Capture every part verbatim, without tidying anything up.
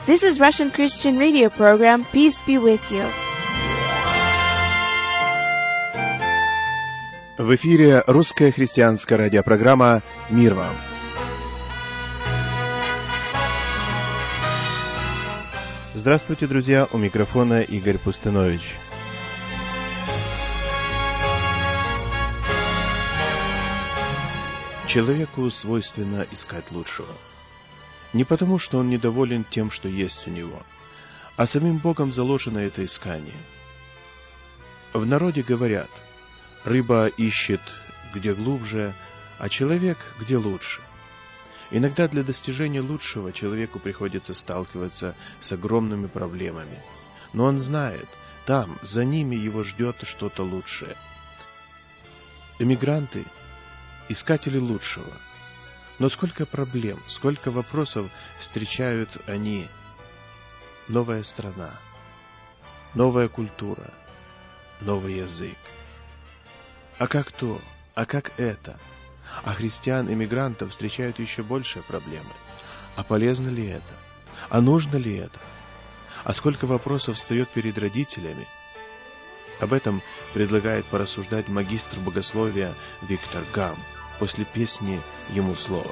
This is Russian Christian Radio program. Peace be with you. В эфире русская христианская радиопрограмма «Мир вам». Здравствуйте, друзья! У микрофона Игорь Пустынович. Человеку свойственно искать лучшего. Не потому, что он недоволен тем, что есть у него, а самим Богом заложено это искание. В народе говорят: рыба ищет где глубже, а человек где лучше. Иногда для достижения лучшего человеку приходится сталкиваться с огромными проблемами. Но он знает, там, за ними его ждет что-то лучшее. Эмигранты — искатели лучшего. Но сколько проблем, сколько вопросов встречают они. Новая страна, новая культура, новый язык. А как то? А как это? А христиан-эмигрантов встречают еще большие проблемы. А полезно ли это? А нужно ли это? А сколько вопросов встает перед родителями? Об этом предлагает порассуждать магистр богословия Виктор Гам после песни «Ему слово».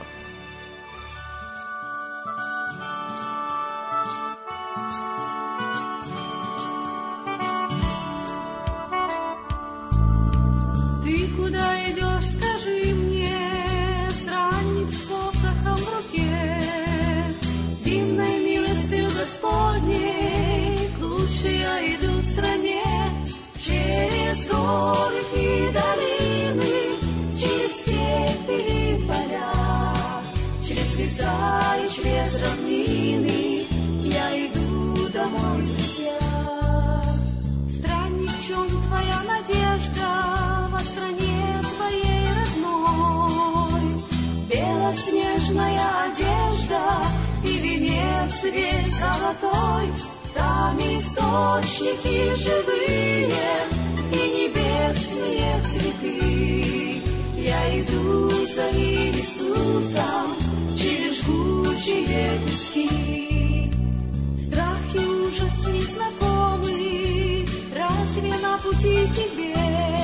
Ты куда идешь, скажи мне, странник с посохом в руке, дивной милостью Господней, к лучшей я иду в стране, через горы и долины, через степи и поля, через леса и через равнины, я иду домой, друзья. Странник, в чем твоя надежда во стране твоей родной? Белоснежная одежда и венец весь золотой, там источники живые и небесные цветы. Я иду за Иисусом через жгучие пески. Страх и ужас незнакомый, разве на пути тебе?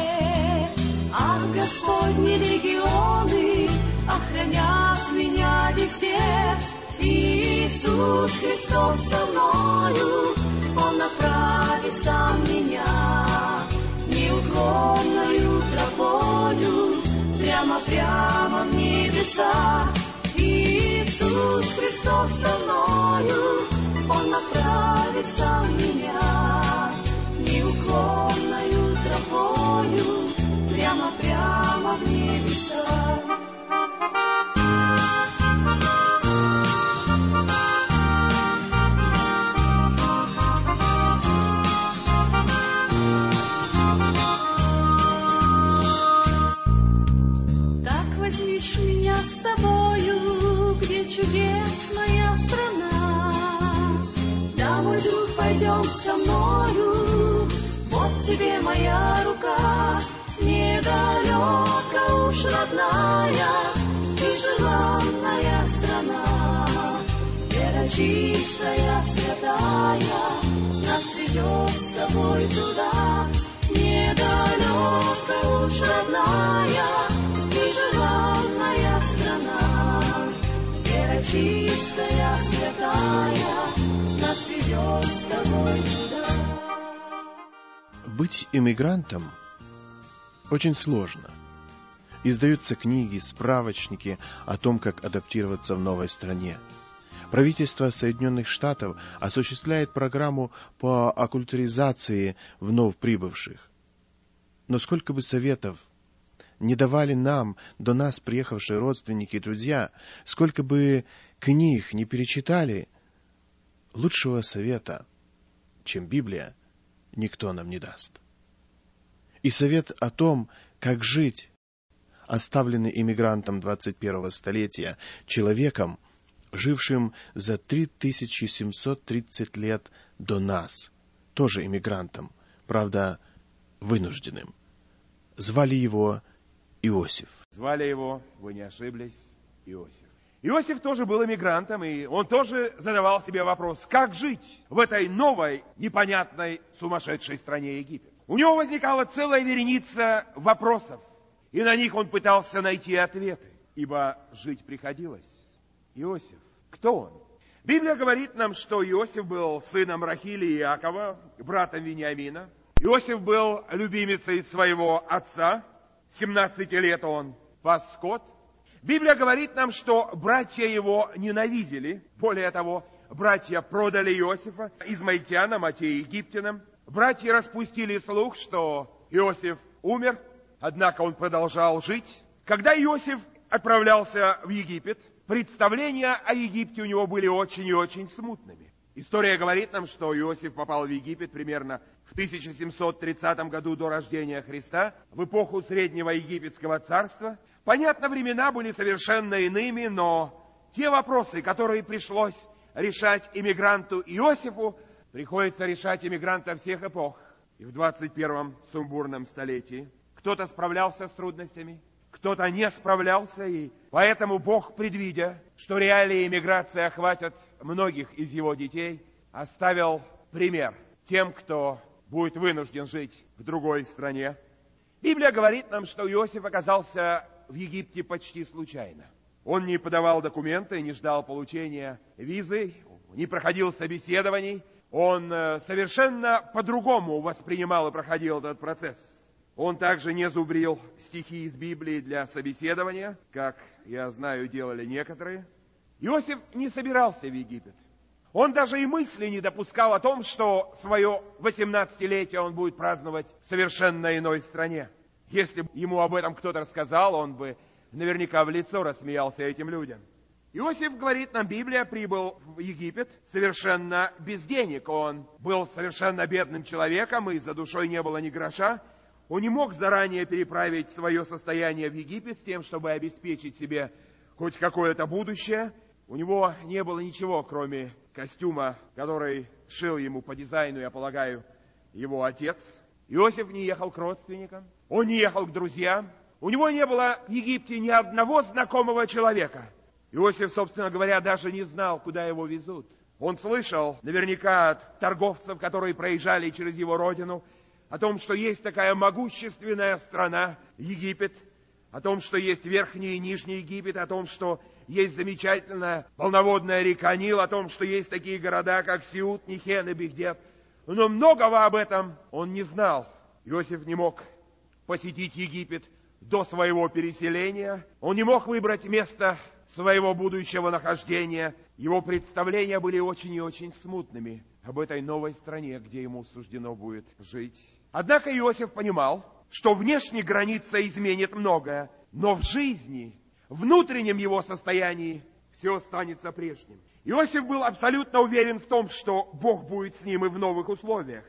А Господни легионы охранят меня везде. Иисус Христос со мною, Он направит сам меня неуклонною тропою, прямо-прямо в небеса. Иисус Христос со мною, Он направит сам меня неуклонною тропою, прямо-прямо в небеса. Меня с собою, где чудесная страна. Да, мой друг, пойдем со мною, вот тебе моя рука. Недалека уж родная и желанная страна. Вера чистая, святая, нас ведет с тобой туда. Недалека уж родная и желанная страна, вера чистая, святая, нас ведет с тобой туда. Быть эмигрантом очень сложно. Издаются книги, справочники о том, как адаптироваться в новой стране. Правительство Соединенных Штатов осуществляет программу по аккультуризации вновь прибывших. Но сколько бы советов не давали нам, до нас приехавшие родственники и друзья, сколько бы книг не перечитали, лучшего совета, чем Библия, никто нам не даст. И совет о том, как жить, оставленный иммигрантом двадцать первого столетия, человеком, жившим за три тысячи семьсот тридцать лет до нас, тоже иммигрантом, правда, вынужденным. Звали его Иосиф. Звали его, вы не ошиблись, Иосиф. Иосиф тоже был эмигрантом, и он тоже задавал себе вопрос, как жить в этой новой, непонятной, сумасшедшей стране Египет. У него возникала целая вереница вопросов, и на них он пытался найти ответы, ибо жить приходилось. Иосиф, кто он? Библия говорит нам, что Иосиф был сыном Рахили и Иакова, братом Вениамина. Иосиф был любимицей своего отца. семнадцати лет он пас скот. Библия говорит нам, что братья его ненавидели. Более того, братья продали Иосифа измаильтянам, а те египтянам. Братья распустили слух, что Иосиф умер, однако он продолжал жить. Когда Иосиф отправлялся в Египет, представления о Египте у него были очень и очень смутными. История говорит нам, что Иосиф попал в Египет примерно в тысяча семьсот тридцатом году до рождения Христа, в эпоху Среднего Египетского царства. Понятно, времена были совершенно иными, но те вопросы, которые пришлось решать иммигранту Иосифу, приходится решать иммигрантам всех эпох. И в двадцать первом сумбурном столетии кто-то справлялся с трудностями, кто-то не справлялся, и поэтому Бог, предвидя, что реалии эмиграции охватят многих из его детей, оставил пример тем, кто будет вынужден жить в другой стране. Библия говорит нам, что Иосиф оказался в Египте почти случайно. Он не подавал документы, не ждал получения визы, не проходил собеседований. Он совершенно по-другому воспринимал и проходил этот процесс. Он также не зубрил стихи из Библии для собеседования, как, я знаю, делали некоторые. Иосиф не собирался в Египет. Он даже и мысли не допускал о том, что свое восемнадцатилетие он будет праздновать в совершенно иной стране. Если бы ему об этом кто-то рассказал, он бы наверняка в лицо рассмеялся этим людям. Иосиф, говорит нам Библия, прибыл в Египет совершенно без денег. Он был совершенно бедным человеком, и за душой не было ни гроша. Он не мог заранее переправить свое состояние в Египет с тем, чтобы обеспечить себе хоть какое-то будущее. У него не было ничего, кроме костюма, который шил ему по дизайну, я полагаю, его отец. Иосиф не ехал к родственникам, он не ехал к друзьям. У него не было в Египте ни одного знакомого человека. Иосиф, собственно говоря, даже не знал, куда его везут. Он слышал наверняка от торговцев, которые проезжали через его родину, о том, что есть такая могущественная страна Египет, о том, что есть Верхний и Нижний Египет, о том, что есть замечательная полноводная река Нил, о том, что есть такие города, как Сиут, Нихен и Бигдет. Но многого об этом он не знал. Иосиф не мог посетить Египет до своего переселения. Он не мог выбрать место своего будущего нахождения. Его представления были очень и очень смутными об этой новой стране, где ему суждено будет жить. Однако Иосиф понимал, что внешне граница изменит многое, но в жизни, внутреннем его состоянии все останется прежним. Иосиф был абсолютно уверен в том, что Бог будет с ним и в новых условиях.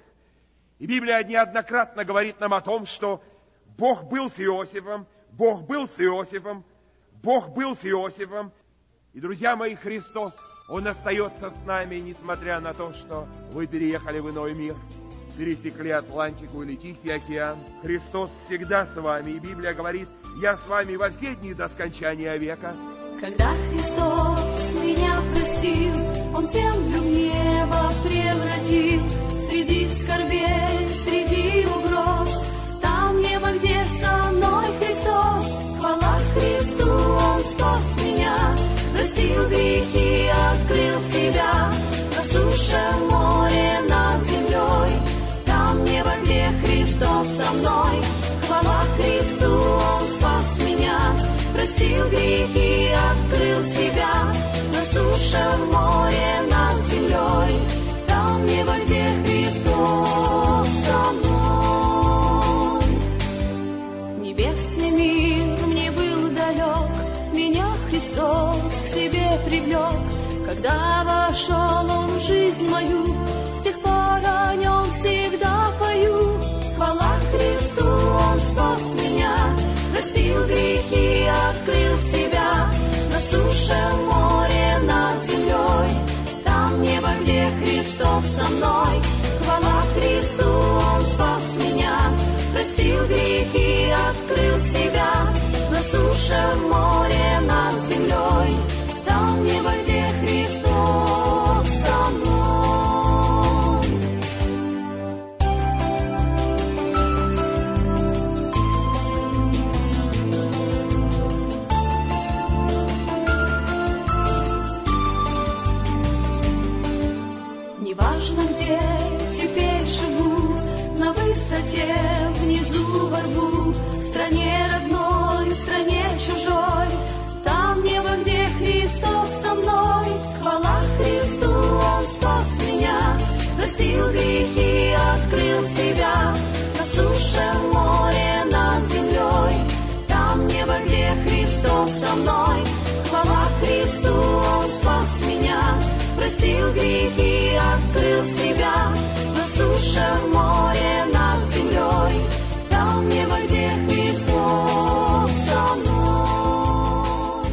И Библия неоднократно говорит нам о том, что Бог был с Иосифом, Бог был с Иосифом, Бог был с Иосифом. И, друзья мои, Христос, Он остается с нами, несмотря на то, что вы переехали в иной мир, пересекли Атлантику или Тихий океан. Христос всегда с вами, и Библия говорит: «Я с вами во все дни до скончания века». Когда Христос меня простил, Он землю в небо превратил. Среди скорбей, среди угроз, там небо, где со мной Христос. Хвала Христу, Он спас меня, простил грехи, открыл себя. На суше, море, над землей, там небо, где Христос со мной. Хвала Христу, Он спас меня, простил грехи, открыл себя. На суше, море, над землей, там небо, где Христос со мной. Небесный мир мне был далек, меня Христос к себе привлек. Когда вошел Он в жизнь мою, с тех пор о Нем всегда пою. Хвала Христу, Он спас меня, простил грехи, открыл себя. На суше, море, над землей, там небо, где Христос со мной. Хвала Христу, Он спас меня, простил грехи, открыл себя. На суше, море, над землей, в стране родной, в стране чужой, там небо, где Христос со мной. Хвала Христу, Он спас меня, простил грехи, открыл себя. На суше, в море, над землей, там небо, где Христос со мной. Хвала Христу, Он спас меня, простил грехи, открыл себя. На суше, в море, над землей, там небо, где Христос со мной.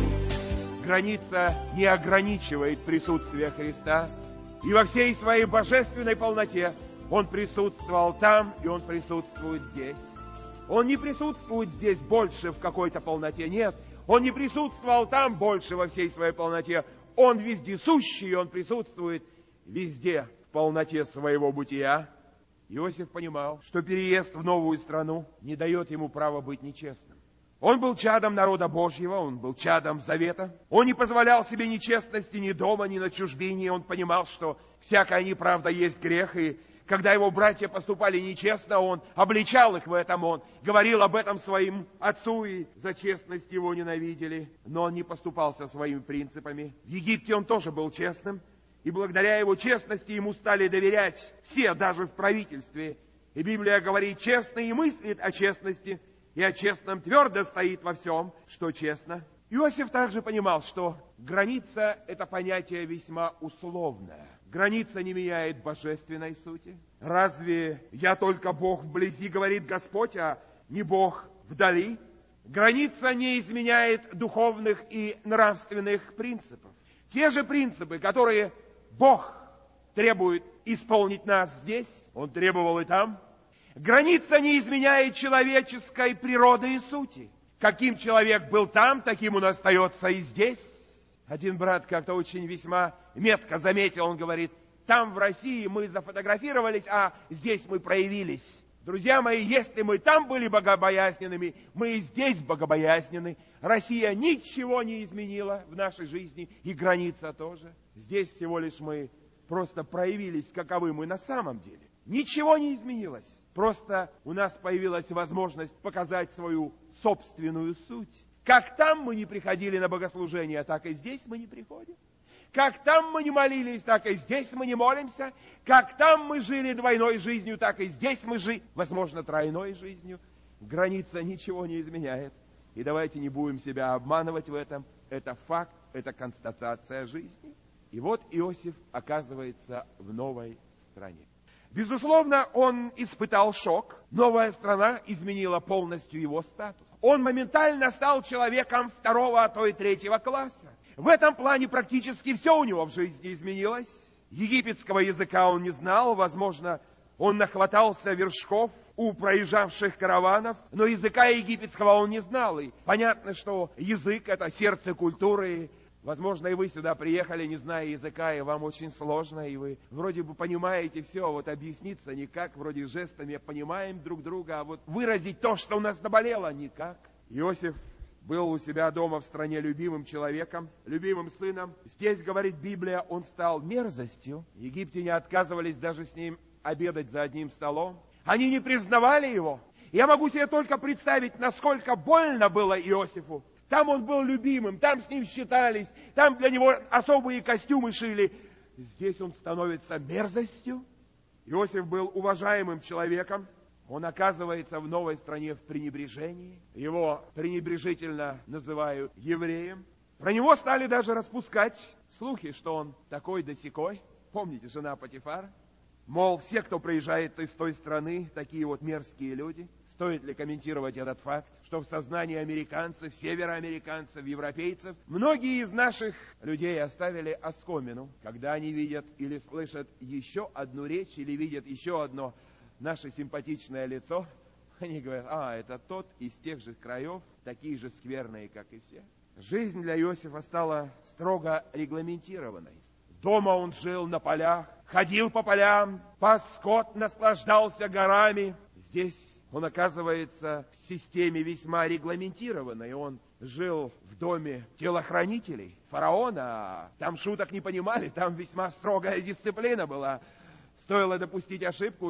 Граница не ограничивает присутствие Христа, и во всей своей божественной полноте Он присутствовал там, и Он присутствует здесь. Он не присутствует здесь больше в какой-то полноте, нет. Он не присутствовал там больше во всей своей полноте. Он вездесущий, Он присутствует везде в полноте своего бытия. Иосиф понимал, что переезд в новую страну не дает ему права быть нечестным. Он был чадом народа Божьего, он был чадом завета. Он не позволял себе нечестности ни дома, ни на чужбине. Он понимал, что всякая неправда есть грех, и когда его братья поступали нечестно, он обличал их в этом, он говорил об этом своим отцу, и за честность его ненавидели. Но он не поступался своими принципами. В Египте он тоже был честным, и благодаря его честности ему стали доверять все, даже в правительстве. И Библия говорит, честный и мыслит о честности, и о честном твердо стоит во всем, что честно. Иосиф также понимал, что граница – это понятие весьма условное. Граница не меняет божественной сути. Разве я только Бог вблизи, говорит Господь, а не Бог вдали? Граница не изменяет духовных и нравственных принципов. Те же принципы, которые Бог требует исполнить нас здесь, Он требовал и там. Граница не изменяет человеческой природы и сути. Каким человек был там, таким он остается и здесь. Один брат как-то очень весьма метко заметил, он говорит, там в России мы зафотографировались, а здесь мы проявились. Друзья мои, если мы там были богобоязненными, мы и здесь богобоязнены. Россия ничего не изменила в нашей жизни, и граница тоже. Здесь всего лишь мы просто проявились, каковы мы на самом деле. Ничего не изменилось. Просто у нас появилась возможность показать свою собственную суть. Как там мы не приходили на богослужение, так и здесь мы не приходим. Как там мы не молились, так и здесь мы не молимся. Как там мы жили двойной жизнью, так и здесь мы жили, возможно, тройной жизнью. Граница ничего не изменяет. И давайте не будем себя обманывать в этом. Это факт, это констатация жизни. И вот Иосиф оказывается в новой стране. Безусловно, он испытал шок. Новая страна изменила полностью его статус. Он моментально стал человеком второго, а то и третьего класса. В этом плане практически все у него в жизни изменилось. Египетского языка он не знал, возможно, он нахватался вершков у проезжавших караванов, но языка египетского он не знал. И понятно, что язык – это сердце культуры. Возможно, и вы сюда приехали, не зная языка, и вам очень сложно, и вы вроде бы понимаете все, вот объясниться никак, вроде жестами понимаем друг друга, а вот выразить то, что у нас наболело, никак. Иосиф был у себя дома в стране любимым человеком, любимым сыном. Здесь, говорит Библия, он стал мерзостью. Египтяне отказывались даже с ним обедать за одним столом. Они не признавали его. Я могу себе только представить, насколько больно было Иосифу. Там он был любимым, там с ним считались, там для него особые костюмы шили. Здесь он становится мерзостью. Иосиф был уважаемым человеком. Он оказывается в новой стране в пренебрежении. Его пренебрежительно называют евреем. Про него стали даже распускать слухи, что он такой да сякой. Помните, жена Потифара? Мол, все, кто приезжает из той страны, такие вот мерзкие люди. Стоит ли комментировать этот факт, что в сознании американцев, североамериканцев, европейцев, многие из наших людей оставили оскомину, когда они видят или слышат еще одну речь, или видят еще одно наше симпатичное лицо, они говорят, а, это тот из тех же краев, такие же скверные, как и все. Жизнь для Иосифа стала строго регламентированной. Дома он жил на полях, ходил по полям, пас скот, наслаждался горами. Здесь он оказывается в системе весьма регламентированной. Он жил в доме телохранителей фараона. Там шуток не понимали, там весьма строгая дисциплина была. Стоило допустить ошибку, и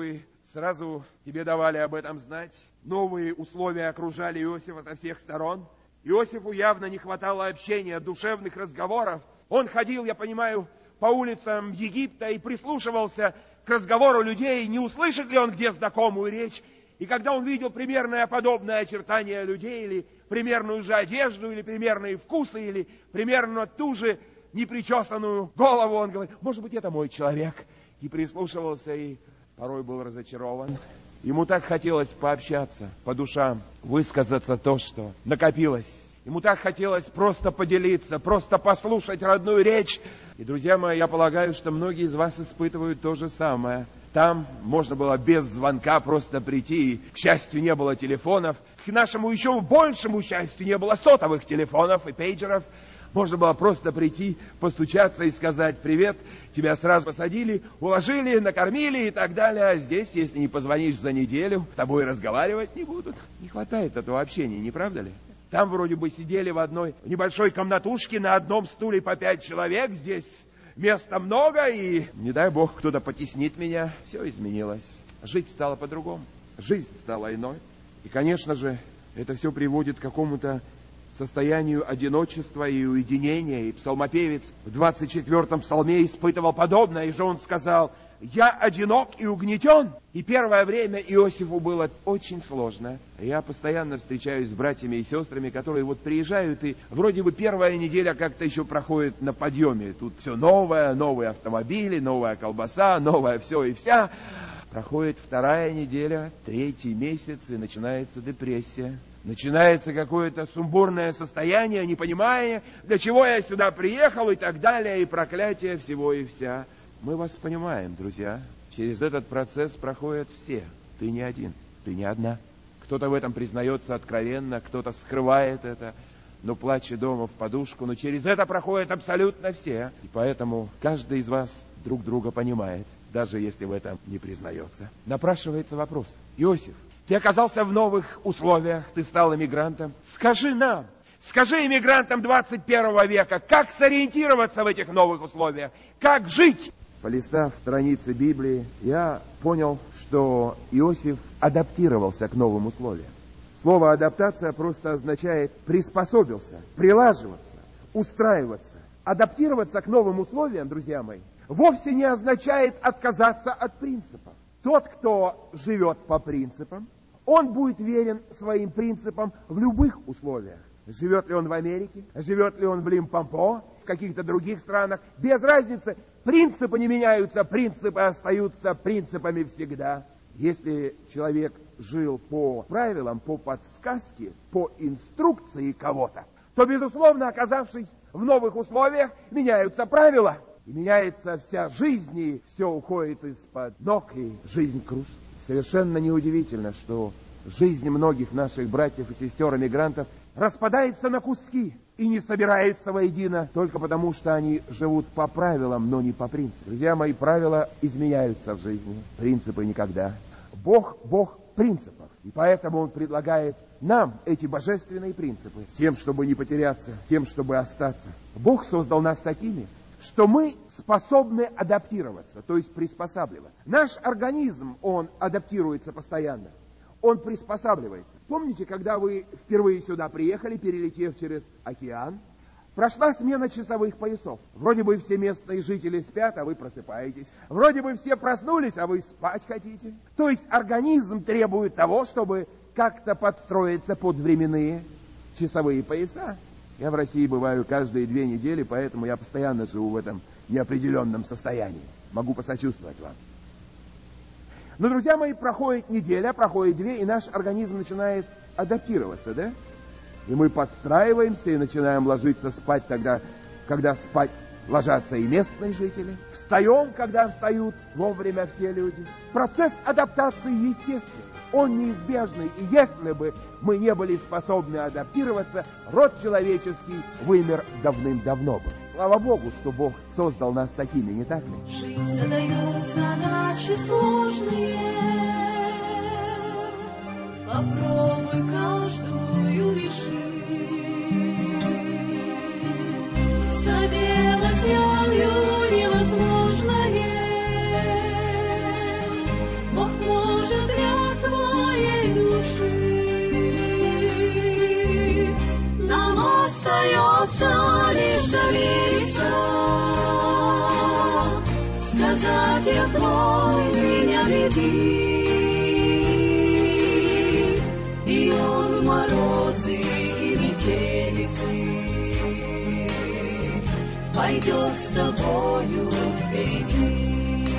Сразу тебе давали об этом знать. Новые условия окружали Иосифа со всех сторон. Иосифу явно не хватало общения, душевных разговоров. Он ходил, я понимаю, по улицам Египта и прислушивался к разговору людей, не услышит ли он где знакомую речь. И когда он видел примерное подобное очертание людей, или примерную же одежду, или примерные вкусы, или примерно ту же непричесанную голову, он говорит: может быть, это мой человек. И прислушивался, и порой был разочарован. Ему так хотелось пообщаться по душам, высказаться то, что накопилось. Ему так хотелось просто поделиться, просто послушать родную речь. И, друзья мои, я полагаю, что многие из вас испытывают то же самое. Там можно было без звонка просто прийти. И, к счастью, не было телефонов. К нашему еще большему счастью, не было сотовых телефонов и пейджеров. Можно было просто прийти, постучаться и сказать: привет, тебя сразу посадили, уложили, накормили и так далее. А здесь, если не позвонишь за неделю, с тобой разговаривать не будут. Не хватает этого общения, не правда ли? Там вроде бы сидели в одной небольшой комнатушке, на одном стуле по пять человек. Здесь места много, и, не дай бог, кто-то потеснит меня. Все изменилось. Жить стало по-другому. Жизнь стала иной. И, конечно же, это все приводит к какому-то состоянию одиночества и уединения. И псалмопевец в двадцать четвёртом псалме испытывал подобное. И же он сказал: «Я одинок и угнетен». И первое время Иосифу было очень сложно. Я постоянно встречаюсь с братьями и сестрами, которые вот приезжают, и вроде бы первая неделя как-то еще проходит на подъеме. Тут все новое, новые автомобили, новая колбаса, новое все и вся. Проходит вторая неделя, третий месяц, и начинается депрессия. Начинается какое-то сумбурное состояние, непонимание, для чего я сюда приехал и так далее, и проклятие всего и вся. Мы вас понимаем, друзья. Через этот процесс проходят все. Ты не один, ты не одна. Кто-то в этом признается откровенно, кто-то скрывает это, но плачет дома в подушку. Но через это проходят абсолютно все. И поэтому каждый из вас друг друга понимает, даже если в этом не признается. Напрашивается вопрос: Иосиф, ты оказался в новых условиях, ты стал эмигрантом. Скажи нам, скажи эмигрантам двадцать первого века, как сориентироваться в этих новых условиях, как жить? Полистав страницы Библии, я понял, что Иосиф адаптировался к новым условиям. Слово «адаптация» просто означает приспособился, прилаживаться, устраиваться. Адаптироваться к новым условиям, друзья мои, вовсе не означает отказаться от принципов. Тот, кто живет по принципам, он будет верен своим принципам в любых условиях. Живет ли он в Америке, живет ли он в Лимпопо, в каких-то других странах, без разницы. Принципы не меняются, принципы остаются принципами всегда. Если человек жил по правилам, по подсказке, по инструкции кого-то, то, безусловно, оказавшись в новых условиях, меняются правила. И меняется вся жизнь, и все уходит из-под ног, и жизнь кружится. Совершенно неудивительно, что жизнь многих наших братьев и сестер-эмигрантов распадается на куски и не собирается воедино только потому, что они живут по правилам, но не по принципам. Друзья мои, правила изменяются в жизни, принципы никогда. Бог – Бог принципов, и поэтому Он предлагает нам эти божественные принципы с тем, чтобы не потеряться, тем, чтобы остаться. Бог создал нас такими, что мы способны адаптироваться, то есть приспосабливаться. Наш организм, он адаптируется постоянно. Он приспосабливается. Помните, когда вы впервые сюда приехали, перелетев через океан, прошла смена часовых поясов. Вроде бы все местные жители спят, а вы просыпаетесь. Вроде бы все проснулись, а вы спать хотите. То есть организм требует того, чтобы как-то подстроиться под временные часовые пояса. Я в России бываю каждые две недели, поэтому я постоянно живу в этом неопределенном состоянии. Могу посочувствовать вам. Но, друзья мои, проходит неделя, проходит две, и наш организм начинает адаптироваться, да? И мы подстраиваемся и начинаем ложиться спать тогда, когда спать ложатся и местные жители. Встаем, когда встают вовремя все люди. Процесс адаптации естественный, он неизбежный. И если бы мы не были способны адаптироваться, род человеческий вымер давным-давно бы. Слава Богу, что Бог создал нас такими, не так ли? Жизнь задает задачи сложные. Попробуй каждую решить. Соделать ею невозможное. Бог может остается лишь довериться, сказать: я твой, меня веди. И он в морозы и метелицы пойдет с тобою впереди.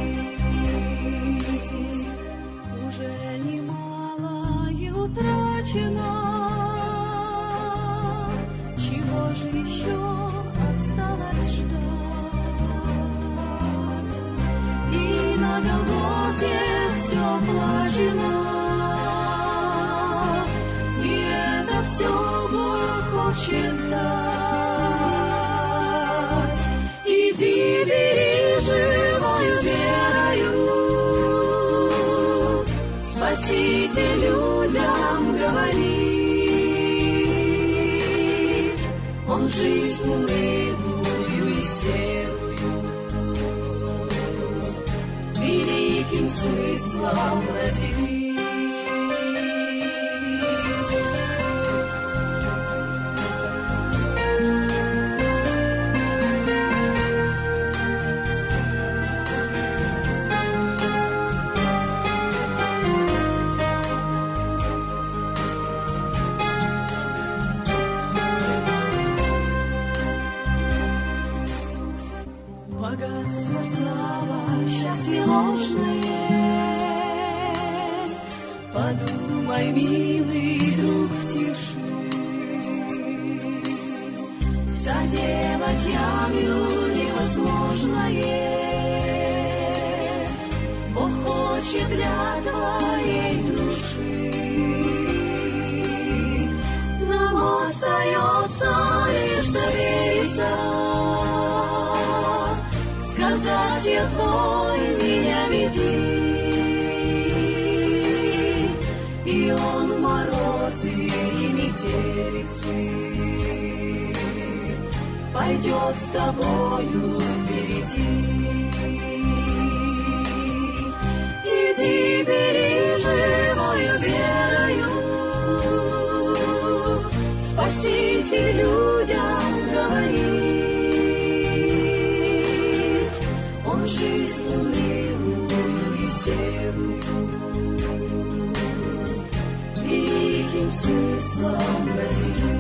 Уже немало и утрачено, чего же еще осталось ждать? И на Голгофе все оплачено, и это все Бог хочет дать. Иди, бери живою верою, Спаситель людям говорит. Он жизнь унылую и серую великим смыслом наделит. Богатство, слава, счастье ложное, подумай, милый друг, в тиши, соделать яму невозможное Бог хочет для твоей души. Нам остается лишь довериться, сказать: я твой, меня веди. И он в морозы и метелицы пойдет с тобою впереди. Иди, бери живою верою, Спаситель людям говорит. Он жизнь унылую и серую великим смыслом наделит.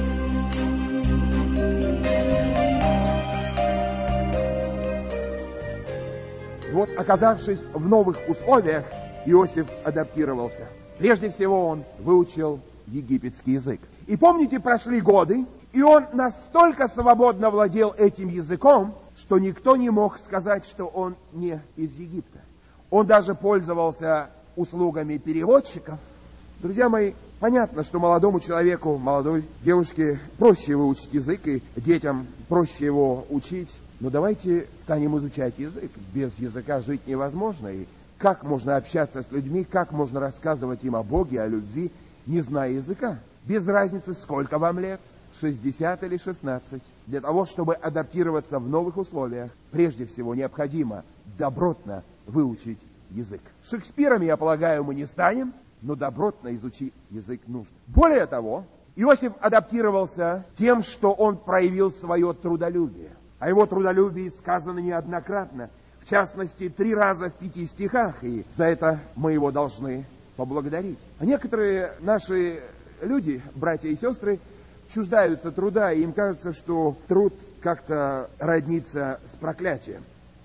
Вот, оказавшись в новых условиях, Иосиф адаптировался. Прежде всего, он выучил египетский язык. И помните, прошли годы, и он настолько свободно владел этим языком, что никто не мог сказать, что он не из Египта. Он даже пользовался услугами переводчиков. Друзья мои, понятно, что молодому человеку, молодой девушке проще выучить язык, и детям проще его учить. Но давайте станем изучать язык. Без языка жить невозможно. И как можно общаться с людьми, как можно рассказывать им о Боге, о любви, не зная языка? Без разницы, сколько вам лет, шестьдесят или шестнадцать. Для того, чтобы адаптироваться в новых условиях, прежде всего необходимо добротно выучить язык. Шекспирами, я полагаю, мы не станем, но добротно изучить язык нужно. Более того, Иосиф адаптировался тем, что он проявил свое трудолюбие. О его трудолюбии сказано неоднократно, в частности, три раза в пяти стихах, и за это мы его должны поблагодарить. А некоторые наши люди, братья и сестры, чуждаются труда, и им кажется, что труд как-то роднится с проклятием.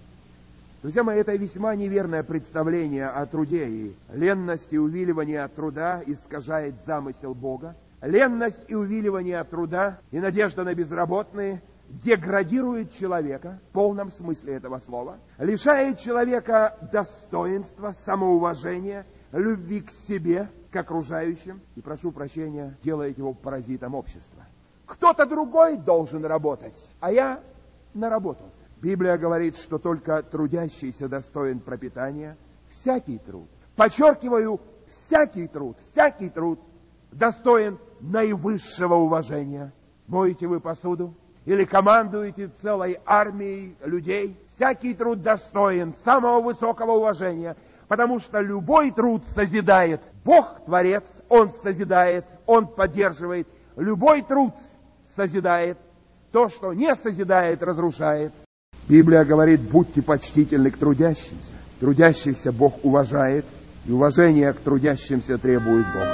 Друзья мои, это весьма неверное представление о труде, и ленность и увиливание от труда искажает замысел Бога. Ленность и увиливание от труда и надежда на безработные деградирует человека в полном смысле этого слова, лишает человека достоинства, самоуважения, любви к себе, к окружающим, и, прошу прощения, делает его паразитом общества. Кто-то другой должен работать, а я наработался. Библия говорит, что только трудящийся достоин пропитания. Всякий труд, подчеркиваю, всякий труд, всякий труд достоин наивысшего уважения. Моете вы посуду? Или командуете целой армией людей? Всякий труд достоин самого высокого уважения, потому что любой труд созидает. Бог Творец, Он созидает, Он поддерживает. Любой труд созидает, То, что не созидает, разрушает. Библия говорит, будьте почтительны к трудящимся. Трудящихся Бог уважает, и уважение к трудящимся требует Бог.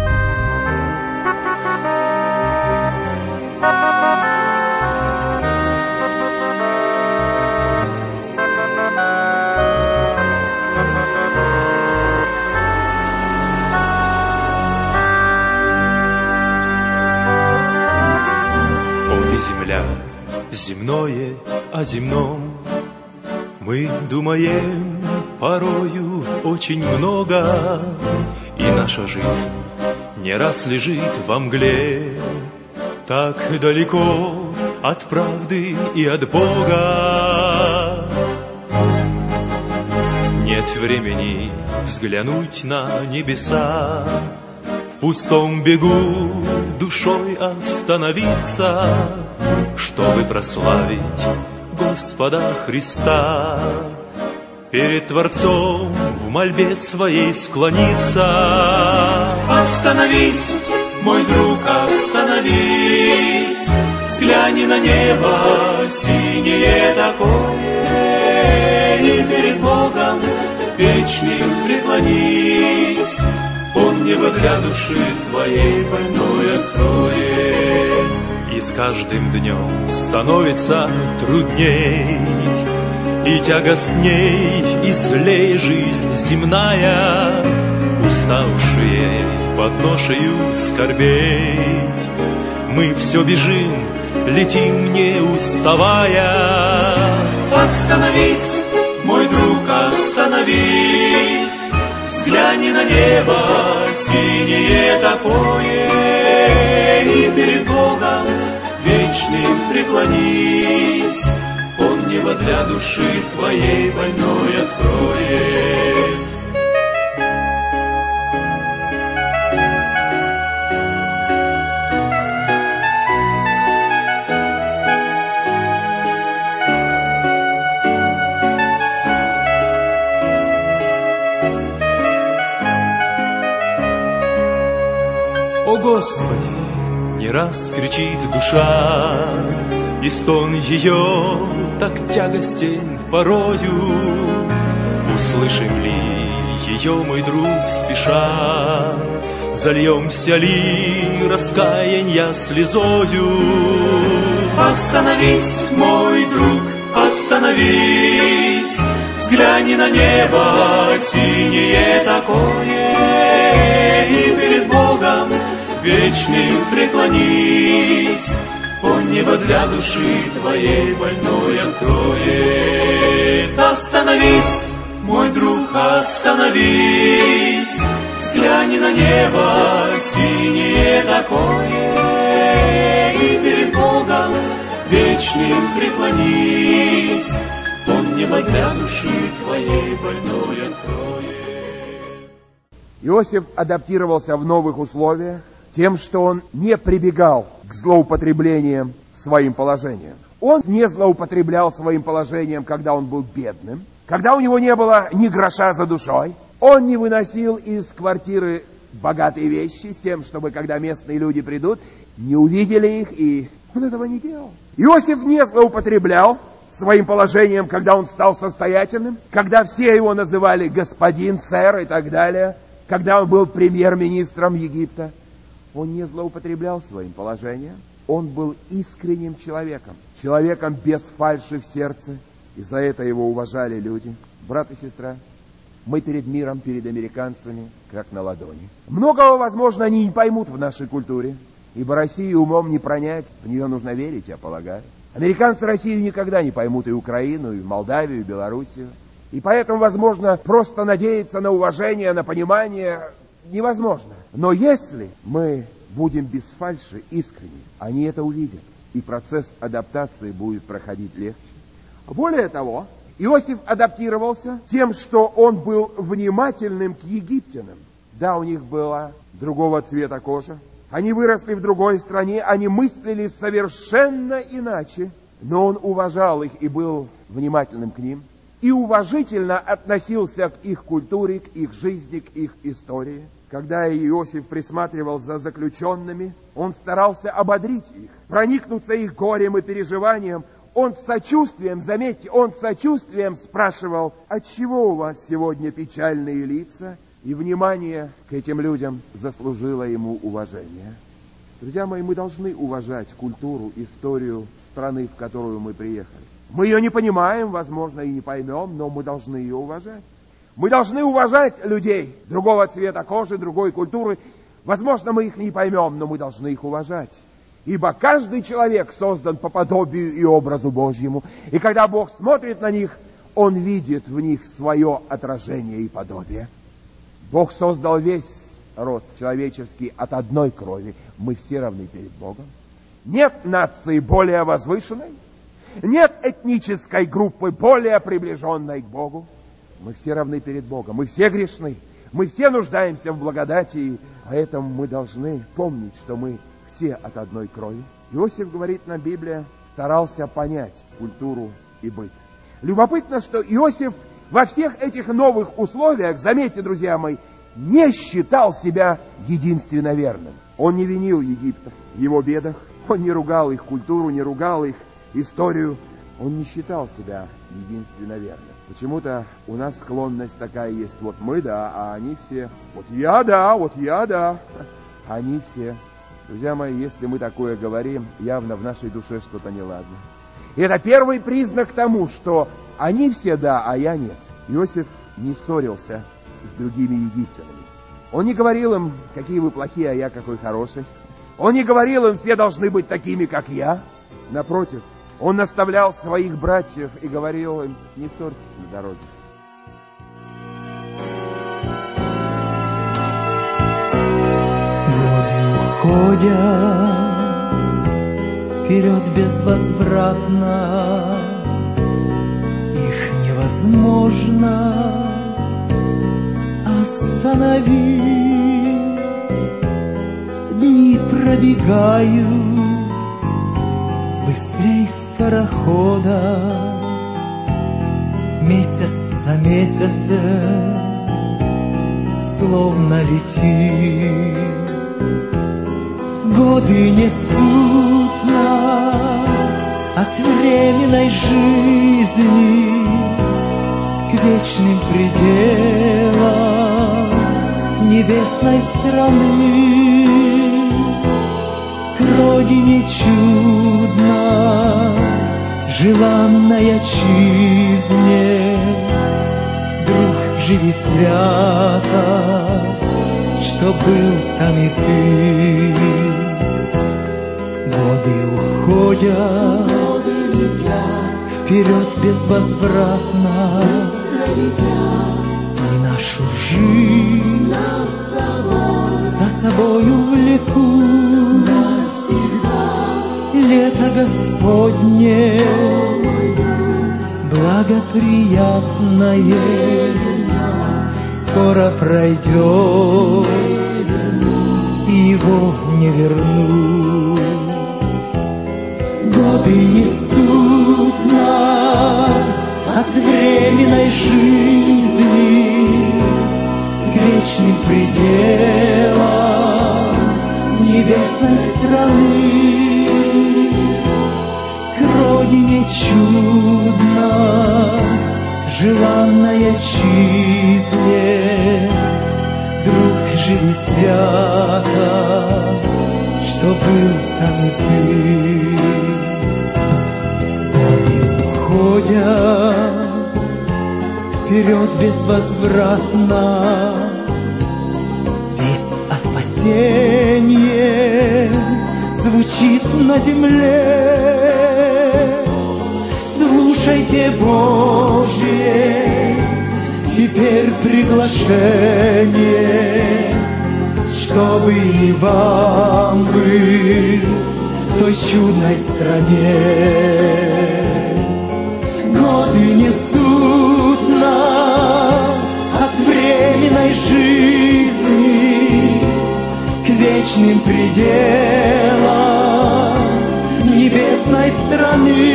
Земное о земном мы думаем порою очень много, и наша жизнь не раз лежит во мгле, так далеко от правды и от Бога. Нет времени взглянуть на небеса, в пустом бегу душой остановиться, чтобы прославить Господа Христа, перед Творцом в мольбе своей склониться. Остановись, мой друг, остановись, взгляни на небо синее такое, и перед Богом вечным преклонись. Он небо для души твоей больной откроет. И с каждым днем становится трудней, и тягостней, и злей жизнь земная, уставшие под ношею скорбей. Мы все бежим, летим, не уставая. Остановись, мой друг, остановись, взгляни на небо синее такое, и перед Богом вечным преклонись. Он небо для души твоей больной откроет. О Господи, не раз кричит душа, и стон ее так тягостен порою. Услышим ли ее, мой друг, спеша, зальемся ли раскаянья слезою? Остановись, мой друг, остановись, взгляни на небо синее такое, и перед Богом вечным преклонись. Он небо для души твоей больной откроет. Остановись, мой друг, остановись, взгляни на небо синее такое, и перед Богом вечным преклонись. Он небо для души твоей больной откроет. Иосиф адаптировался в новых условиях тем, что он не прибегал к злоупотреблениям своим положением. Он не злоупотреблял своим положением, когда он был бедным, когда у него не было ни гроша за душой. Он не выносил из квартиры богатые вещи с тем, чтобы, когда местные люди придут, не увидели их, и он этого не делал. Иосиф не злоупотреблял своим положением, когда он стал состоятельным, когда все его называли господин, сэр и так далее, когда он был премьер-министром Египта. Он не злоупотреблял своим положением. Он был искренним человеком, человеком без фальши в сердце, и за это его уважали люди. Брат и сестра, мы перед миром, перед американцами, как на ладони. Многого, возможно, они не поймут в нашей культуре, ибо Россию умом не пронять, в нее нужно верить, я полагаю. Американцы Россию никогда не поймут, и Украину, и Молдавию, и Белоруссию. И поэтому, возможно, просто надеяться на уважение, на понимание невозможно. Но если мы будем без фальши искренни, они это увидят, и процесс адаптации будет проходить легче. Более того, Иосиф адаптировался тем, что он был внимательным к египтянам. Да, у них была другого цвета кожа, они выросли в другой стране, они мыслили совершенно иначе, но он уважал их и был внимательным к ним, и уважительно относился к их культуре, к их жизни, к их истории. Когда Иосиф присматривал за заключенными, он старался ободрить их, проникнуться их горем и переживанием. Он с сочувствием, заметьте, он с сочувствием спрашивал: отчего у вас сегодня печальные лица? И внимание к этим людям заслужило ему уважение. Друзья мои, мы должны уважать культуру, историю страны, в которую мы приехали. Мы ее не понимаем, возможно, и не поймем, но мы должны ее уважать. Мы должны уважать людей другого цвета кожи, другой культуры. Возможно, мы их не поймем, но мы должны их уважать. Ибо каждый человек создан по подобию и образу Божьему. И когда Бог смотрит на них, Он видит в них свое отражение и подобие. Бог создал весь род человеческий от одной крови. Мы все равны перед Богом. Нет нации более возвышенной. Нет этнической группы более приближенной к Богу. Мы все равны перед Богом. Мы все грешны. Мы все нуждаемся в благодати. И поэтому мы должны помнить, что мы все от одной крови. Иосиф, говорит нам Библия, старался понять культуру и быт. Любопытно, что Иосиф во всех этих новых условиях, заметьте, друзья мои, не считал себя единственно верным. Он не винил Египта в его бедах. Он не ругал их культуру, не ругал их историю. Он не считал себя единственно верным. Почему-то у нас склонность такая есть. Вот мы, да, а они все. Вот я, да, вот я, да. Они все. Друзья мои, если мы такое говорим, явно в нашей душе что-то неладно. И это первый признак тому, что они все да, а я нет. Иосиф не ссорился с другими египтянами. Он не говорил им, какие вы плохие, а я какой хороший. Он не говорил им, все должны быть такими, как я. Напротив, он наставлял своих братьев и говорил им: не ссорьтесь на дороге. Годы уходят вперед безвозвратно, их невозможно остановить. Дни пробегают быстрей скорохода, месяц за месяцем словно летит. Годы несут нас от временной жизни к вечным пределам небесной страны, к родине чудно желанной отчизне. Друг, живи свято, что был там и ты. Годы уходят, годы летят вперед безвозвратно, и нашу жизнь нас за собою влекут навсегда. Лето Господне благоприятное скоро пройдет, и его не вернуть. Годы несут нас от временной жизни к вечным пределам небесной страны, к родине чудно желанной отчизне. Друг, живи свято, что был там и ты. Годы уходят вперед безвозвратно, весть о спасении звучит на земле. Слушайте Божье теперь приглашение, чтобы и вам быть в той чудной стране. Годы несут нас от временной жизни к вечным пределам небесной страны,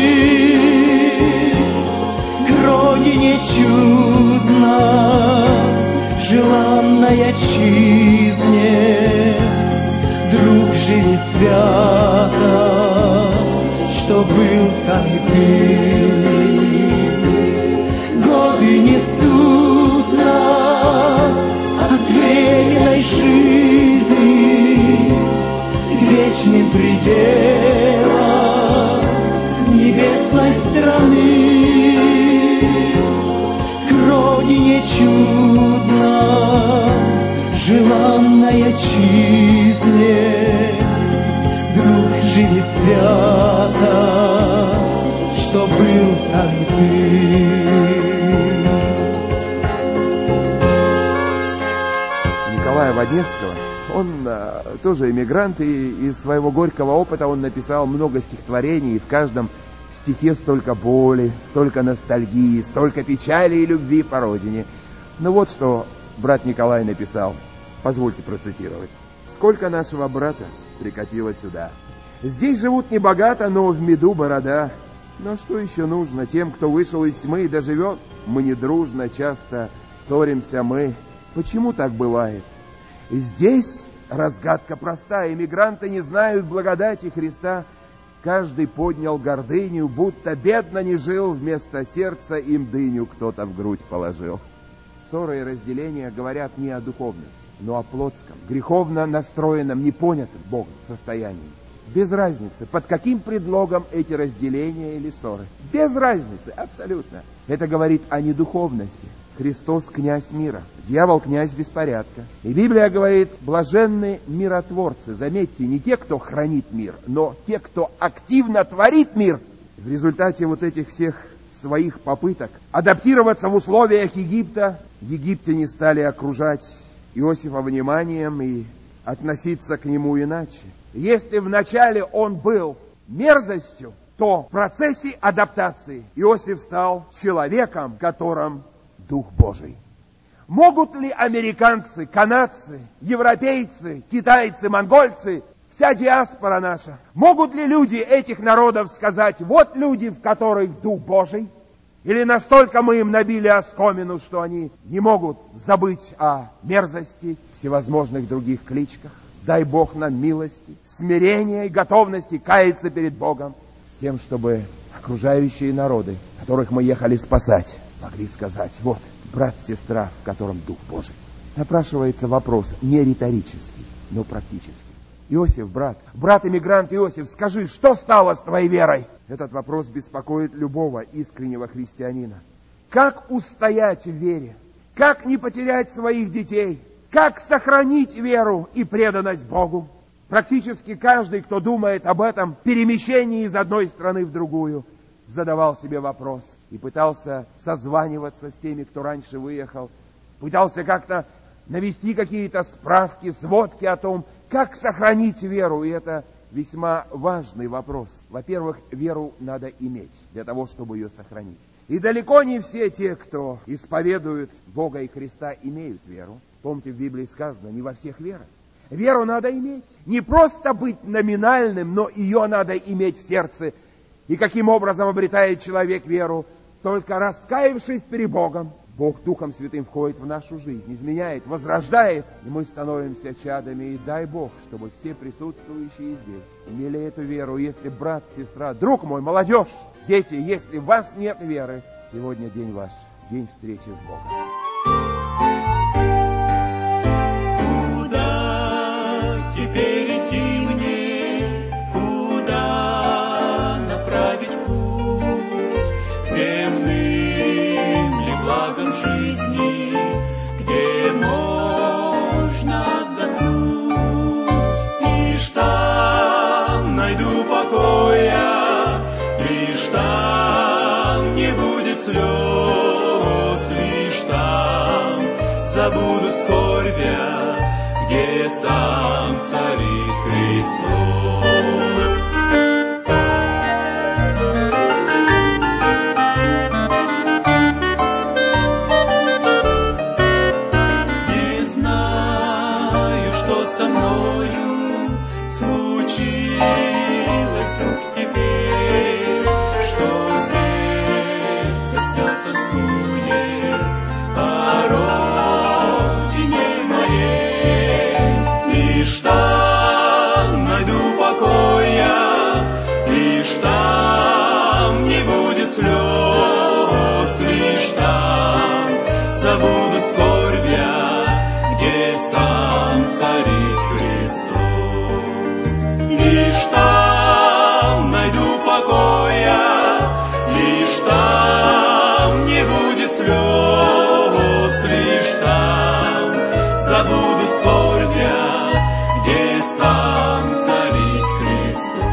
к родине чудно желанной отчизне, друг, живи свято, что был, как и ты. Годы несут нас от временной жизни к вечным пределам небесной страны, к родине чудной, желанной отчизне. Друг, живи свято, что был, как и ты. Николая Водневского, он а, тоже эмигрант, и из своего горького опыта он написал много стихотворений, и в каждом стихе столько боли, столько ностальгии, столько печали и любви по родине. Ну вот что брат Николай написал, позвольте процитировать. «Сколько нашего брата прикатило сюда. Здесь живут небогато, но в меду борода. Но что еще нужно тем, кто вышел из тьмы и доживет? Мы не дружно, часто ссоримся мы. Почему так бывает? Здесь разгадка проста. Эмигранты не знают благодати Христа. Каждый поднял гордыню, будто бедно не жил, вместо сердца им дыню кто-то в грудь положил». Ссоры и разделения говорят не о духовности, но о плотском, греховно настроенном, непонятом Богом состоянии. Без разницы, под каким предлогом эти разделения или ссоры. Без разницы, абсолютно. Это говорит о недуховности. Христос князь мира, дьявол князь беспорядка. И Библия говорит, блаженны миротворцы. Заметьте, не те, кто хранит мир, но те, кто активно творит мир. В результате вот этих всех своих попыток адаптироваться в условиях Египта, египтяне стали окружать Иосифа вниманием и относиться к нему иначе. Если вначале он был мерзостью, то в процессе адаптации Иосиф стал человеком, в котором Дух Божий. Могут ли американцы, канадцы, европейцы, китайцы, монгольцы, вся диаспора наша, могут ли люди этих народов сказать, вот люди, в которых Дух Божий? Или настолько мы им набили оскомину, что они не могут забыть о мерзости, всевозможных других кличках? Дай Бог нам милости, смирения и готовности каяться перед Богом, с тем, чтобы окружающие народы, которых мы ехали спасать, могли сказать, вот, брат, сестра, в котором Дух Божий. Напрашивается вопрос не риторический, но практический. Иосиф, брат, брат-эмигрант Иосиф, скажи, что стало с твоей верой? Этот вопрос беспокоит любого искреннего христианина. Как устоять в вере? Как не потерять своих детей? Как сохранить веру и преданность Богу? Практически каждый, кто думает об этом перемещении из одной страны в другую, задавал себе вопрос и пытался созваниваться с теми, кто раньше выехал, пытался как-то навести какие-то справки, сводки о том, как сохранить веру. И это весьма важный вопрос. Во-первых, веру надо иметь для того, чтобы ее сохранить. И далеко не все те, кто исповедуют Бога и Христа, имеют веру. Помните, в Библии сказано, не во всех вера. Веру надо иметь. Не просто быть номинальным, но ее надо иметь в сердце. И каким образом обретает человек веру? Только раскаявшись перед Богом. Бог Духом Святым входит в нашу жизнь, изменяет, возрождает, и мы становимся чадами. И дай Бог, чтобы все присутствующие здесь имели эту веру. Если брат, сестра, друг мой, молодежь, дети, если у вас нет веры, сегодня день ваш, день встречи с Богом. Куда теперь идти мне? Куда направить путь? Земным ли благом жизни, где можно отдохнуть? Лишь там найду покоя, лишь там не будет слез, лишь там забуду скорбя, где сам царит Христос. Не знаю, что со мною случилось вдруг теперь, что сердце все тоскует порой не будет слез, лишь там забуду скорбя, где сам царит Христос. Лишь там найду покоя, лишь там не будет слез, лишь там забуду скорбя, где сам царит Христос.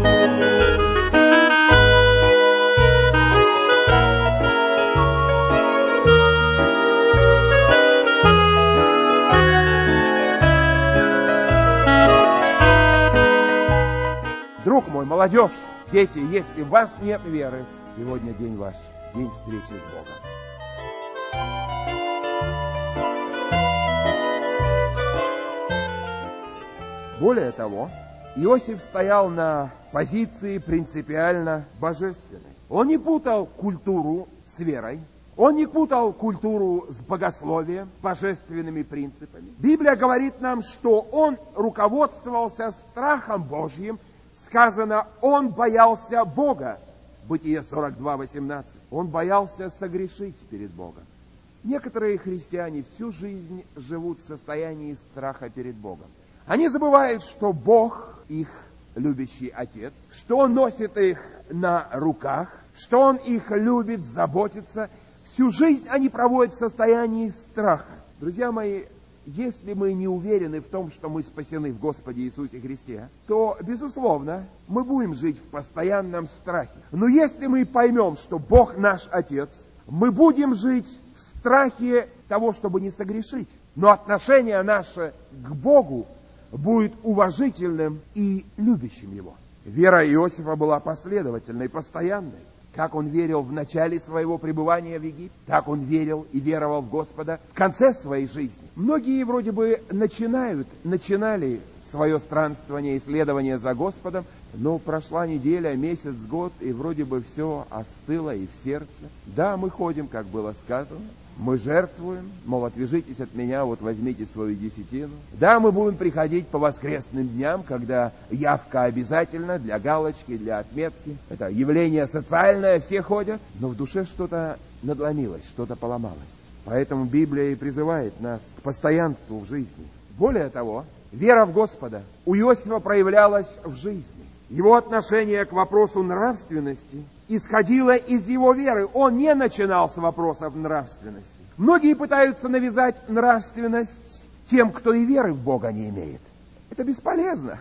Друг мой, молодежь, дети, если в вас нет веры, сегодня день ваш, день встречи с Богом. Более того, Иосиф стоял на позиции принципиально божественной. Он не путал культуру с верой, он не путал культуру с богословием, божественными принципами. Библия говорит нам, что он руководствовался страхом Божьим. Сказано, он боялся Бога. Бытие сорок два восемнадцать. Он боялся согрешить перед Богом. Некоторые христиане всю жизнь живут в состоянии страха перед Богом. Они забывают, что Бог их любящий Отец, что Он носит их на руках, что Он их любит, заботится. Всю жизнь они проводят в состоянии страха. Друзья мои, если мы не уверены в том, что мы спасены в Господе Иисусе Христе, то, безусловно, мы будем жить в постоянном страхе. Но если мы поймем, что Бог наш Отец, мы будем жить в страхе того, чтобы не согрешить. Но отношение наше к Богу будет уважительным и любящим Его. Вера Иосифа была последовательной, постоянной. Как он верил в начале своего пребывания в Египте, так он верил и веровал в Господа в конце своей жизни. Многие вроде бы начинают, начинали свое странствование, исследование за Господом, но прошла неделя, месяц, год, и вроде бы все остыло и в сердце. Да, мы ходим, как было сказано, мы жертвуем, мол, отвяжитесь от меня, вот возьмите свою десятину. Да, мы будем приходить по воскресным дням, когда явка обязательна для галочки, для отметки. Это явление социальное, все ходят, но в душе что-то надломилось, что-то поломалось. Поэтому Библия и призывает нас к постоянству в жизни. Более того, вера в Господа у Иосифа проявлялась в жизни. Его отношение к вопросу нравственности исходило из его веры. Он не начинал с вопросов нравственности. Многие пытаются навязать нравственность тем, кто и веры в Бога не имеет. Это бесполезно.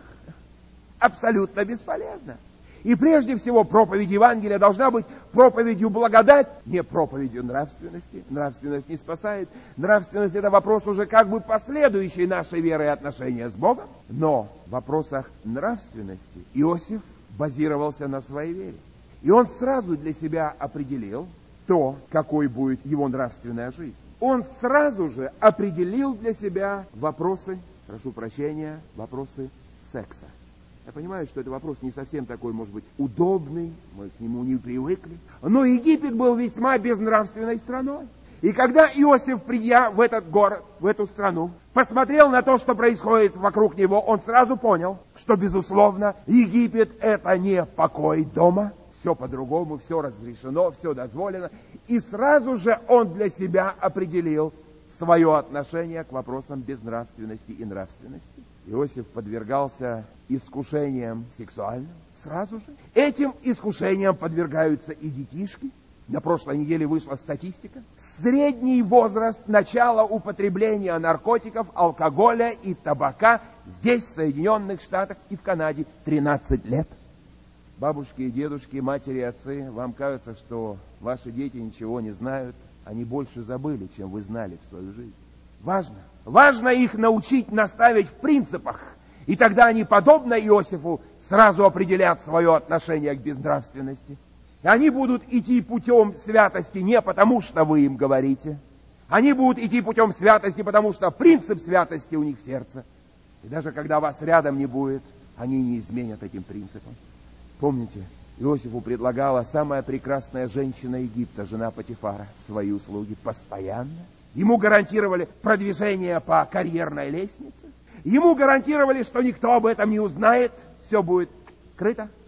Абсолютно бесполезно. И прежде всего проповедь Евангелия должна быть проповедью благодати, не проповедью нравственности. Нравственность не спасает. Нравственность — это вопрос уже как бы последующей нашей веры и отношения с Богом. Но в вопросах нравственности Иосиф базировался на своей вере. И он сразу для себя определил то, какой будет его нравственная жизнь. Он сразу же определил для себя вопросы, прошу прощения, вопросы секса. Я понимаю, что это вопрос не совсем такой, может быть, удобный, мы к нему не привыкли. Но Египет был весьма безнравственной страной. И когда Иосиф, придя в этот город, в эту страну, посмотрел на то, что происходит вокруг него, он сразу понял, что, безусловно, Египет — это не покой дома. Все по-другому, все разрешено, все дозволено. И сразу же он для себя определил свое отношение к вопросам безнравственности и нравственности. Иосиф подвергался искушениям сексуальным сразу же. Этим искушениям подвергаются и детишки. На прошлой неделе вышла статистика. Средний возраст начала употребления наркотиков, алкоголя и табака здесь, в Соединенных Штатах и в Канаде, тринадцать лет. Бабушки и дедушки, матери и отцы, вам кажется, что ваши дети ничего не знают. Они больше забыли, чем вы знали в свою жизнь. Важно. Важно их научить, наставить в принципах. И тогда они, подобно Иосифу, сразу определят свое отношение к безнравственности. И они будут идти путем святости не потому, что вы им говорите. Они будут идти путем святости, потому что принцип святости у них в сердце. И даже когда вас рядом не будет, они не изменят этим принципом. Помните, Иосифу предлагала самая прекрасная женщина Египта, жена Потифара, свои услуги постоянно. Ему гарантировали продвижение по карьерной лестнице. Ему гарантировали, что никто об этом не узнает. Все будет крыто, шито.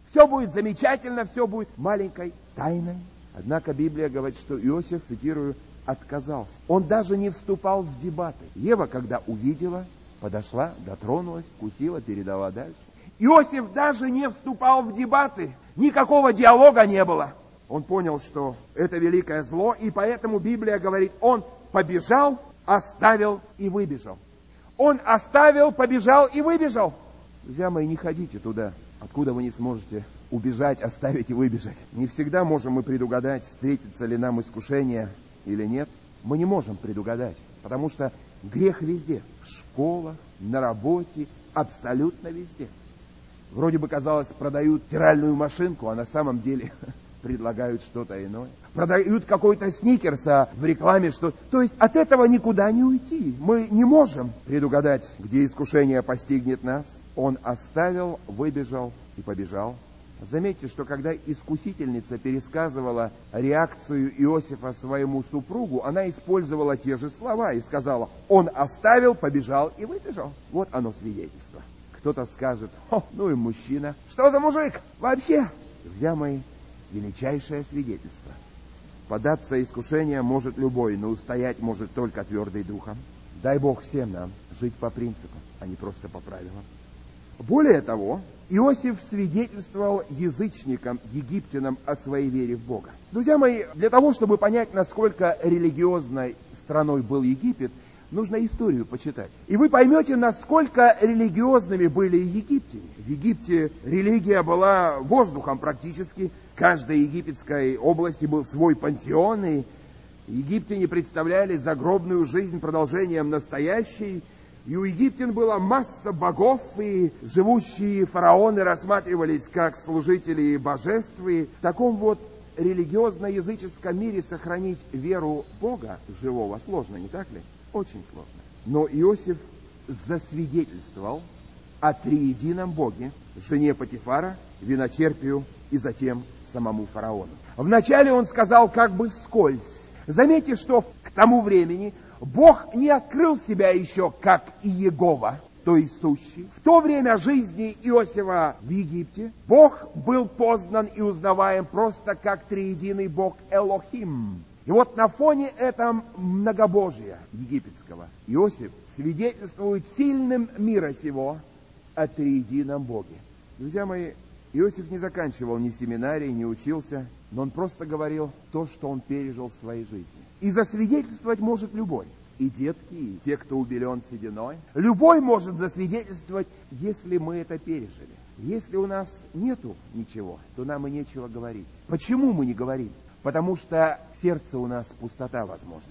Все будет замечательно, все будет маленькой тайной. Однако Библия говорит, что Иосиф, цитирую, отказался. Он даже не вступал в дебаты. Ева, когда увидела, подошла, дотронулась, вкусила, передала дальше. Иосиф даже не вступал в дебаты. Никакого диалога не было. Он понял, что это великое зло, и поэтому Библия говорит, он побежал, оставил и выбежал. Он оставил, побежал и выбежал. Друзья мои, не ходите туда, откуда вы не сможете убежать, оставить и выбежать. Не всегда можем мы предугадать, встретится ли нам искушение или нет. Мы не можем предугадать, потому что грех везде. В школах, на работе, абсолютно везде. Вроде бы, казалось, продают стиральную машинку, а на самом деле предлагают что-то иное. Продают какой-то сникерс, а в рекламе что... То есть от этого никуда не уйти. Мы не можем предугадать, где искушение постигнет нас. Он оставил, выбежал и побежал. Заметьте, что когда искусительница пересказывала реакцию Иосифа своему супругу, она использовала те же слова и сказала, он оставил, побежал и выбежал. Вот оно свидетельство. Кто-то скажет, о, ну и мужчина. Что за мужик? Вообще, друзья мои, величайшее свидетельство. Поддаться искушению может любой, но устоять может только твердый духом. Дай Бог всем нам жить по принципам, а не просто по правилам. Более того, Иосиф свидетельствовал язычникам, египтянам о своей вере в Бога. Друзья мои, для того, чтобы понять, насколько религиозной страной был Египет, нужно историю почитать. И вы поймете, насколько религиозными были египтяне. В Египте религия была воздухом практически. В каждой египетской области был свой пантеон, и египтяне представляли загробную жизнь продолжением настоящей. И у египтян была масса богов, и живущие фараоны рассматривались как служители божеств. И в таком вот религиозно-языческом мире сохранить веру Бога живого сложно, не так ли? Очень сложно. Но Иосиф засвидетельствовал о триедином Боге, жене Потифара, виночерпию и затем самому фараону. Вначале он сказал как бы вскользь. Заметьте, что к тому времени Бог не открыл себя еще как Иегова, то есть сущий. В то время жизни Иосифа в Египте Бог был познан и узнаваем просто как триединый Бог Элохим. И вот на фоне этого многобожия египетского Иосиф свидетельствует сильным мира сего о триедином Боге. Друзья мои, Иосиф не заканчивал ни семинарии, не учился, но он просто говорил то, что он пережил в своей жизни. И засвидетельствовать может любой. И детки, и те, кто убелен сединой. Любой может засвидетельствовать, если мы это пережили. Если у нас нету ничего, то нам и нечего говорить. Почему мы не говорим? Потому что в сердце у нас пустота, возможно.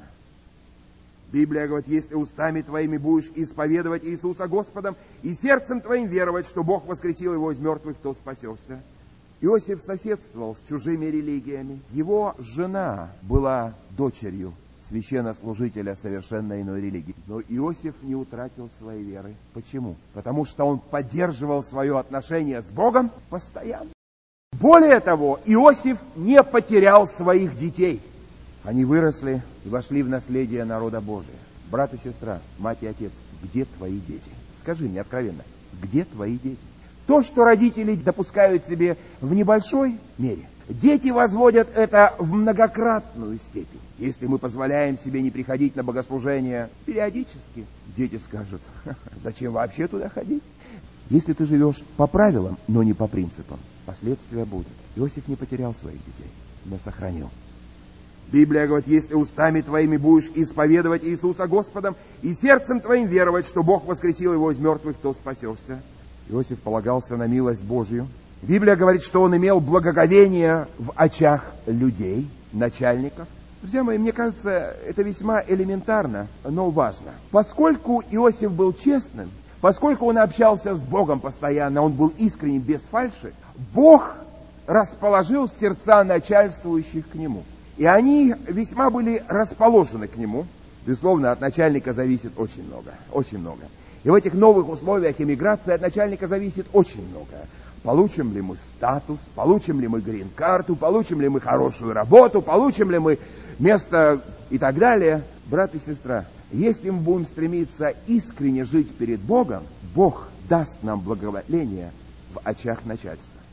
Библия говорит, если устами твоими будешь исповедовать Иисуса Господом и сердцем твоим веровать, что Бог воскресил его из мертвых, то спасешься. Иосиф соседствовал с чужими религиями. Его жена была дочерью священнослужителя совершенно иной религии. Но Иосиф не утратил своей веры. Почему? Потому что он поддерживал свое отношение с Богом постоянно. Более того, Иосиф не потерял своих детей. Они выросли и вошли в наследие народа Божия. Брат и сестра, мать и отец, где твои дети? Скажи мне откровенно, где твои дети? То, что родители допускают себе в небольшой мере, дети возводят это в многократную степень. Если мы позволяем себе не приходить на богослужение периодически, дети скажут, зачем вообще туда ходить? Если ты живешь по правилам, но не по принципам, последствия будут. Иосиф не потерял своих детей, но сохранил. Библия говорит, если устами твоими будешь исповедовать Иисуса Господом и сердцем твоим веровать, что Бог воскресил его из мертвых, то спасешься. Иосиф полагался на милость Божью. Библия говорит, что он имел благоговение в очах людей, начальников. Друзья мои, мне кажется, это весьма элементарно, но важно. Поскольку Иосиф был честным, поскольку он общался с Богом постоянно, он был искренним, без фальши, Бог расположил сердца начальствующих к нему. И они весьма были расположены к нему. Безусловно, от начальника зависит очень много, очень много. И в этих новых условиях эмиграции от начальника зависит очень многое. Получим ли мы статус, получим ли мы грин-карту, получим ли мы хорошую работу, получим ли мы место и так далее. Брат и сестра, если мы будем стремиться искренне жить перед Богом, Бог даст нам благоволение в очах начальства.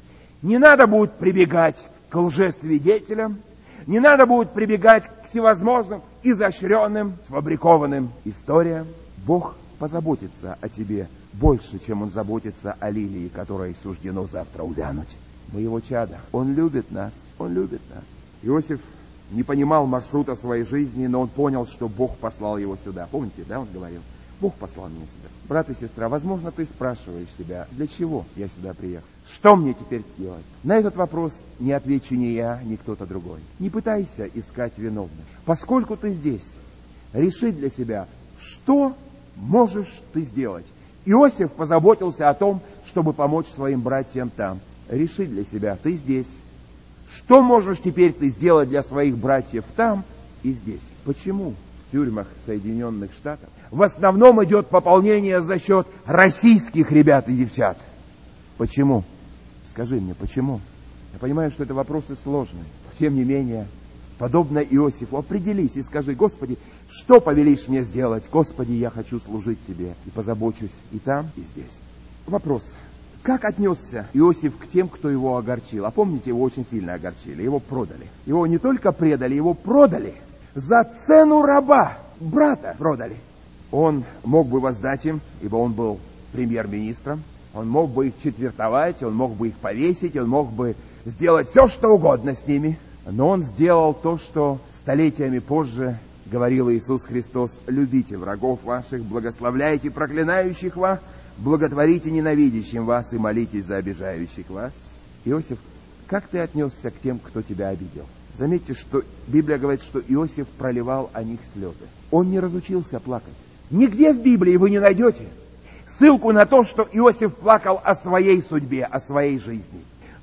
Не надо будет прибегать к лжесвидетелям, не надо будет прибегать к всевозможным изощренным, сфабрикованным историям. Бог позаботится о тебе больше, чем Он заботится о лилии, которой суждено завтра увянуть. Мы Его чада. Он любит нас. Он любит нас. Иосиф не понимал маршрута своей жизни, но он понял, что Бог послал его сюда. Помните, да, он говорил? Бог послал меня сюда. Брат и сестра, возможно, ты спрашиваешь себя, для чего я сюда приехал? Что мне теперь делать? На этот вопрос не отвечу ни я, ни кто-то другой. Не пытайся искать виновных. Поскольку ты здесь, реши для себя, что можешь ты сделать. Иосиф позаботился о том, чтобы помочь своим братьям там. Реши для себя, ты здесь. Что можешь теперь ты сделать для своих братьев там и здесь? Почему в тюрьмах Соединенных Штатов в основном идет пополнение за счет российских ребят и девчат? Почему? Скажи мне, почему? Я понимаю, что это вопросы сложные. Тем не менее, подобно Иосифу, определись и скажи: Господи, что повелишь мне сделать? Господи, я хочу служить Тебе и позабочусь и там, и здесь. Вопрос. Как отнесся Иосиф к тем, кто его огорчил? А помните, его очень сильно огорчили, его продали. Его не только предали, его продали за цену раба, брата продали. Он мог бы воздать им, ибо он был премьер-министром, он мог бы их четвертовать, он мог бы их повесить, он мог бы сделать все, что угодно с ними. Но он сделал то, что столетиями позже говорил Иисус Христос: любите врагов ваших, благословляйте проклинающих вас, благотворите ненавидящим вас и молитесь за обижающих вас. Иосиф, как ты отнесся к тем, кто тебя обидел? Заметьте, что Библия говорит, что Иосиф проливал о них слезы. Он не разучился плакать. Нигде в Библии вы не найдете ссылку на то, что Иосиф плакал о своей судьбе, о своей жизни.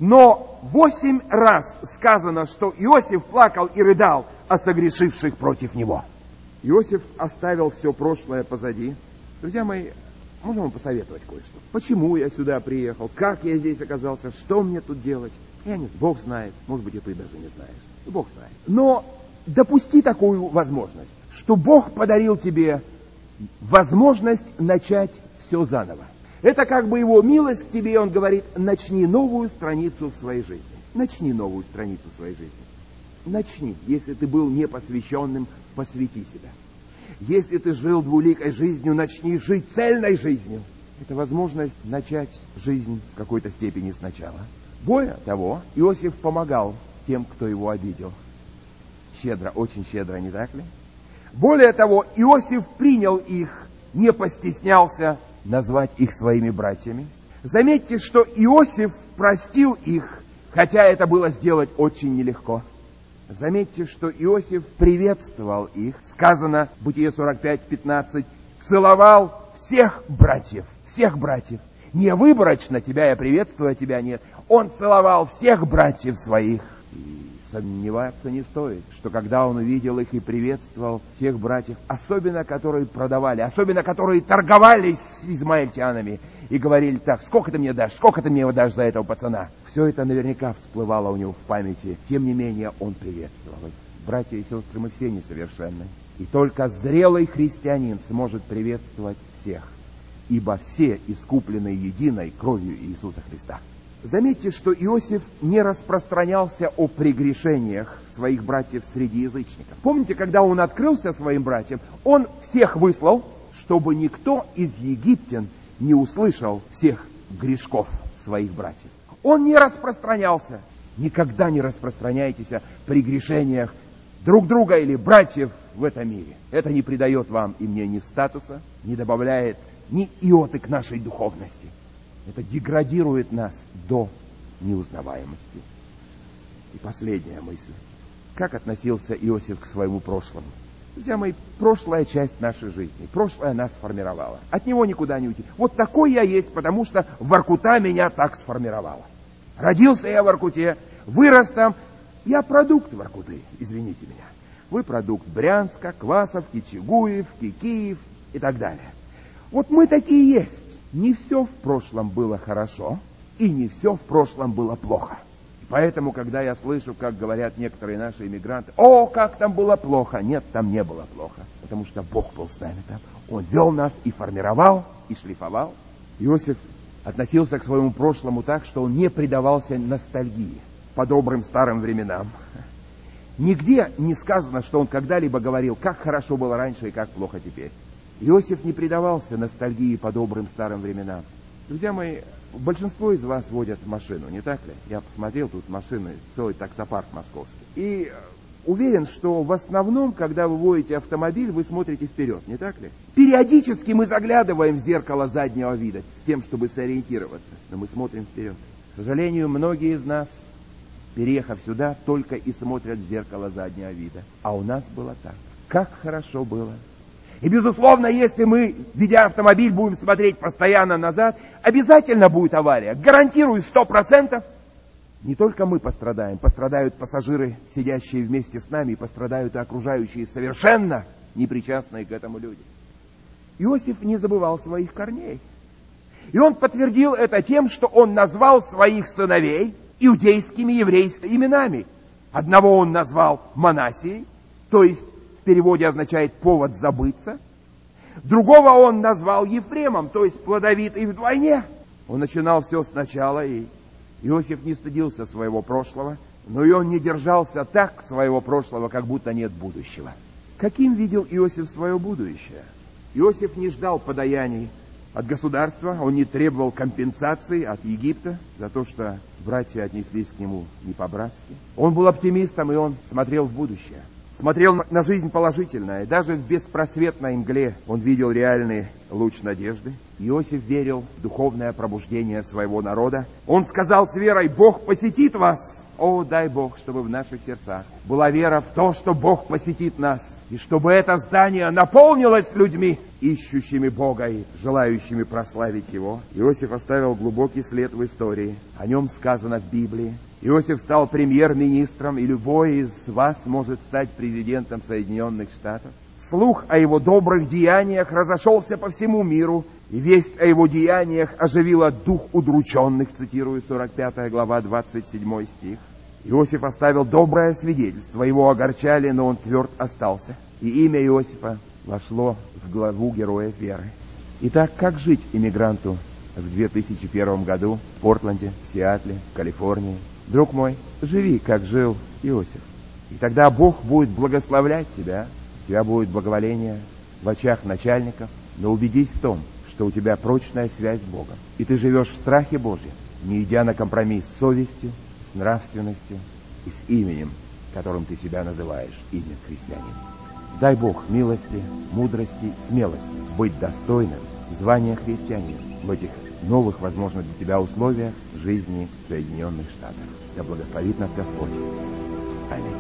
Но восемь раз сказано, что Иосиф плакал и рыдал о согрешивших против него. Иосиф оставил все прошлое позади. Друзья мои, можно вам посоветовать кое-что? Почему я сюда приехал? Как я здесь оказался? Что мне тут делать? Я не знаю. Бог знает. Может быть, и ты даже не знаешь. Бог знает. Но допусти такую возможность, что Бог подарил тебе возможность начать все заново. Это как бы Его милость к тебе, и Он говорит: начни новую страницу в своей жизни. Начни новую страницу в своей жизни. Начни. Если ты был непосвященным, посвяти себя. Если ты жил двуликой жизнью, начни жить цельной жизнью. Это возможность начать жизнь в какой-то степени сначала. Более того, Иосиф помогал тем, кто его обидел. Щедро, очень щедро, не так ли? Более того, Иосиф принял их, не постеснялся назвать их своими братьями. Заметьте, что Иосиф простил их, хотя это было сделать очень нелегко. Заметьте, что Иосиф приветствовал их. Сказано, Бытие сорок пять пятнадцать, целовал всех братьев, всех братьев. Не выборочно: тебя я приветствую, а тебя нет. Он целовал всех братьев своих. И сомневаться не стоит, что когда он увидел их и приветствовал тех братьев, особенно которые продавали, особенно которые торговались с измаильтянами и говорили: так, сколько ты мне дашь, сколько ты мне дашь за этого пацана? Все это наверняка всплывало у него в памяти. Тем не менее, он приветствовал их. Братья и сестры, мы все несовершенны. И только зрелый христианин сможет приветствовать всех, ибо все искуплены единой кровью Иисуса Христа. Заметьте, что Иосиф не распространялся о прегрешениях своих братьев среди язычников. Помните, когда он открылся своим братьям, он всех выслал, чтобы никто из египтян не услышал всех грешков своих братьев. Он не распространялся. Никогда не распространяйтесь о прегрешениях друг друга или братьев в этом мире. Это не придает вам и мне ни статуса, не добавляет ни иоты к нашей духовности. Это деградирует нас до неузнаваемости. И последняя мысль. Как относился Иосиф к своему прошлому? Друзья мои, прошлая часть нашей жизни. Прошлое нас сформировало. От него никуда не уйти. Вот такой я есть, потому что Воркута меня так сформировала. Родился я в Воркуте, вырос там. Я продукт Воркуты, извините меня. Вы продукт Брянска, Квасовки, Чугуевки, Киев и так далее. Вот мы такие есть. Не все в прошлом было хорошо, и не все в прошлом было плохо. И поэтому, когда я слышу, как говорят некоторые наши иммигранты: о, как там было плохо. Нет, там не было плохо, потому что Бог был с нами там. Он вел нас и формировал, и шлифовал. Иосиф относился к своему прошлому так, что он не предавался ностальгии по добрым старым временам. Нигде не сказано, что он когда-либо говорил, как хорошо было раньше и как плохо теперь. Иосиф не предавался ностальгии по добрым старым временам. Друзья мои, большинство из вас водят машину, не так ли? Я посмотрел, тут машины, целый таксопарк московский. И уверен, что в основном, когда вы водите автомобиль, вы смотрите вперед, не так ли? Периодически мы заглядываем в зеркало заднего вида с тем, чтобы сориентироваться, но мы смотрим вперед. К сожалению, многие из нас, переехав сюда, только и смотрят в зеркало заднего вида. А у нас было так. Как хорошо было. И, безусловно, если мы, ведя автомобиль, будем смотреть постоянно назад, обязательно будет авария. Гарантирую сто процентов. Не только мы пострадаем, пострадают пассажиры, сидящие вместе с нами, и пострадают и окружающие, совершенно непричастные к этому люди. Иосиф не забывал своих корней. И он подтвердил это тем, что он назвал своих сыновей иудейскими еврейскими именами. Одного он назвал Манассией, то есть в переводе означает «повод забыться». Другого он назвал Ефремом, то есть «плодовитый вдвойне». Он начинал все сначала, и Иосиф не стыдился своего прошлого, но и он не держался так своего прошлого, как будто нет будущего. Каким видел Иосиф свое будущее? Иосиф не ждал подаяний от государства, он не требовал компенсации от Египта за то, что братья отнеслись к нему не по-братски. Он был оптимистом, и он смотрел в будущее. Смотрел на жизнь положительно, и даже в беспросветной мгле он видел реальный луч надежды. Иосиф верил в духовное пробуждение своего народа. Он сказал с верой: «Бог посетит вас». О, дай Бог, чтобы в наших сердцах была вера в то, что Бог посетит нас, и чтобы это здание наполнилось людьми, ищущими Бога и желающими прославить Его. Иосиф оставил глубокий след в истории. О нем сказано в Библии. Иосиф стал премьер-министром, и любой из вас может стать президентом Соединенных Штатов. Слух о его добрых деяниях разошелся по всему миру, и весть о его деяниях оживила дух удрученных, цитирую сорок пятая глава, двадцать седьмой стих. Иосиф оставил доброе свидетельство, его огорчали, но он тверд остался. И имя Иосифа вошло в главу героев веры. Итак, как жить иммигранту в две тысячи первом году в Портленде, в Сиэтле, в Калифорнии? Друг мой, живи, как жил Иосиф. И тогда Бог будет благословлять тебя, у тебя будет благоволение в очах начальников, но убедись в том, что у тебя прочная связь с Богом. И ты живешь в страхе Божьем, не идя на компромисс с совестью, с нравственностью и с именем, которым ты себя называешь, имя христианин. Дай Бог милости, мудрости, смелости быть достойным звания христианина в этих новых, возможно, для тебя условиях жизни в Соединенных Штатах. Да благословит нас Господь. Аминь.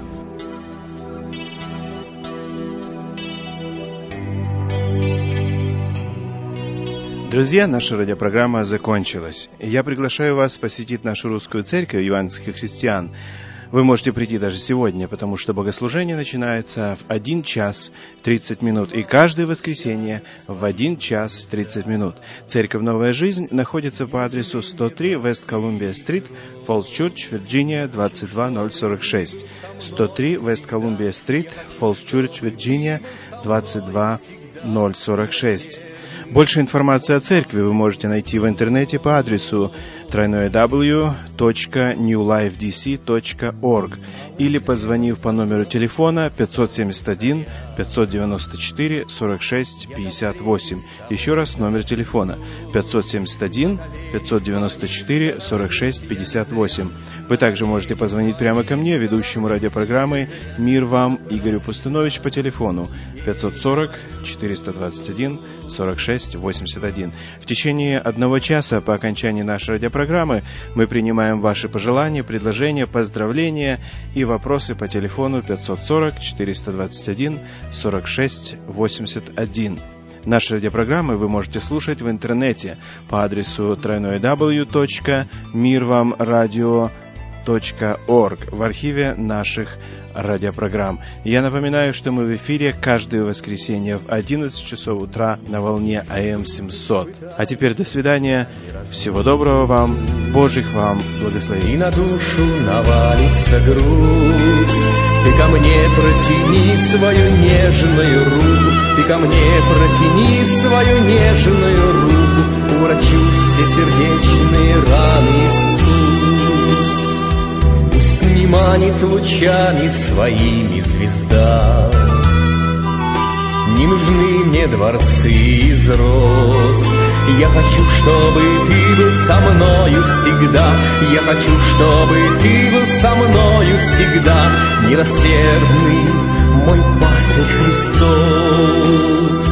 Друзья, наша радиопрограмма закончилась. Я приглашаю вас посетить нашу русскую церковь евангельских христиан. Вы можете прийти даже сегодня, потому что богослужение начинается в один час тридцать минут, и каждое воскресенье в один час тридцать минут. Церковь «Новая жизнь» находится по адресу сто три West Columbia Street, Falls Church, Вирджиния, двадцать два ноль сорок шесть. сто три West Columbia Street, Falls Church, Вирджиния, двадцать два ноль сорок шесть. Больше информации о церкви вы можете найти в интернете по адресу дабл ю дабл ю дабл ю точка нью лайф ди си точка орг или позвонив по номеру телефона пятьсот семьдесят один пятьсот девяносто четыре сорок шесть пятьдесят восемь. Еще раз номер телефона пятьсот семьдесят один пятьсот девяносто четыре сорок шесть пятьдесят восемь. Вы также можете позвонить прямо ко мне, ведущему радиопрограммы «Мир вам» Игорю Пустунович по телефону пятьсот сорок четыреста двадцать один сорок шесть восемьдесят один. В течение одного часа по окончании нашей радиопрограммы мы принимаем ваши пожелания, предложения, поздравления и вопросы по телефону пятьсот сорок четыреста двадцать один сорок шесть восемьдесят один. Наши радиопрограммы вы можете слушать в интернете по адресу дабл ю дабл ю дабл ю точка мир вам радио точка орг в архиве наших радиопрограмм. Я напоминаю, что мы в эфире каждое воскресенье в одиннадцать часов утра на волне А М семьсот. А теперь до свидания. Всего доброго вам. Божьих вам благословений. И на душу навалится груз. Ты ко мне протяни свою нежную руку. Ты ко мне протяни свою нежную руку. Урачусь все сердечные раны, Иисус. Пусть не манит лучами своими звезда. Не нужны мне дворцы из роз. Я хочу, чтобы ты был со мною всегда. Я хочу, чтобы ты был со мною всегда. Милосердный мой пастырь Христос.